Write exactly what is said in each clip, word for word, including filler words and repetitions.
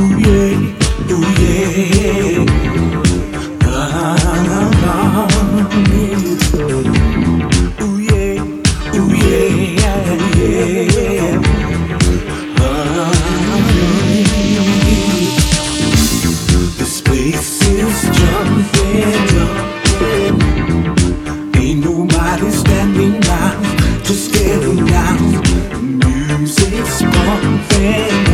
Ooh yeah, ooh yeah. Ah, ah, ah. Ooh yeah, ooh yeah, yeah. Ah, this place is jumping, jumping. Ain't nobody standing down, just getting down. Music's pumping.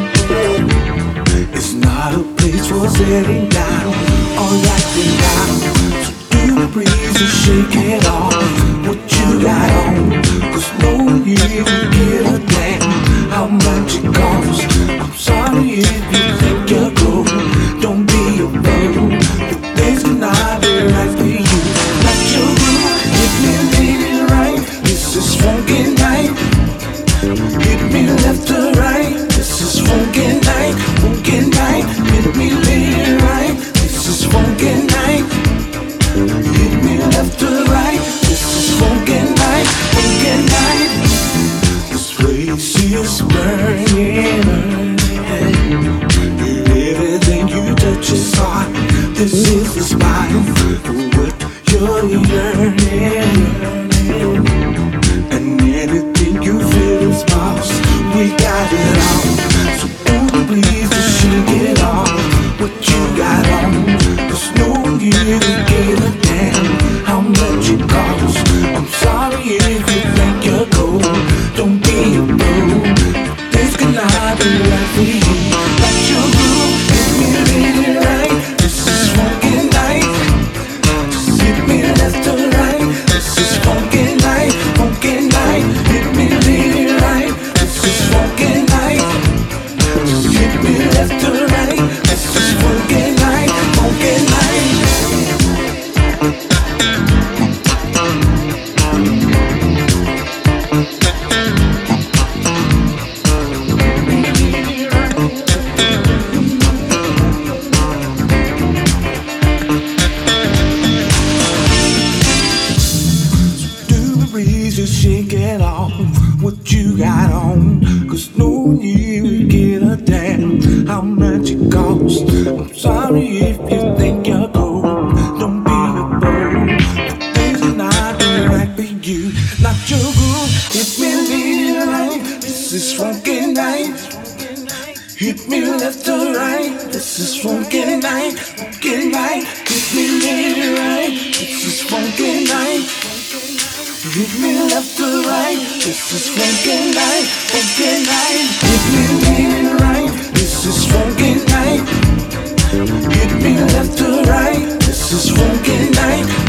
It's not a place for sitting down or acting down. So do the breeze and shake it off. What you got on? 'Cause no one here will give a damn how much it costs. I'm sorry if you think you're cool. Don't be a fool. This cannot be right for you. Not your groove. Hit me, baby, right. This is funky night. Hit me left or right. This is funky night. Funky night. Hit me, baby, right. This is funky night. Hit me left or right. This is funky night. Funky night. This place is burning. Everything you touch is hot. This is the spot. What you're yearning. And anything you feel is boss. We got it all. So ooh, please just shake it off. What you got on? 'Cause no one here will give a damn how much it costs. I'm sorry if you think you're cool. Don't be a fool. This cannot be right for you. Let your groove hit me really right. This is funky night. Just hit me left or right. This is funky night. Funky night. Hit me really right. This is funky night. Just hit me left or right. This is funky night. Funky night. Just shake it off, what you got on. 'Cause no one here will give a damn how much it costs. I'm sorry if you think you're cool. Don't be a fool. Things are not right for you. Not your groove. Hit me really right. This is funky night. Hit me left or right. This is funky night. Funky night. Hit me really right. This is funky night. Hit me left or right. This is funky night. Funky night. Hit me really right. This is funky night. Hit me left or right. This is funky night.